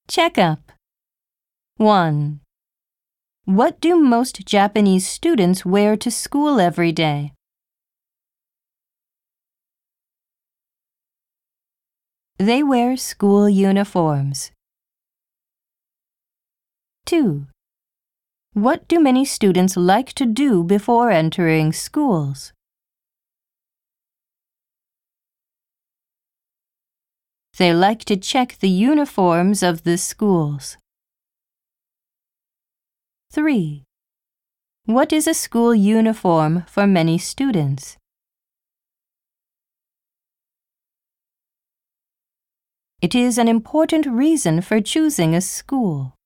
Checkup. 1. What do most Japanese students wear to school every day? They wear school uniforms. 2. What do many students like to do before entering schools? They like to check the uniforms of the schools. 3. What is a school uniform for many students? It is an important reason for choosing a school.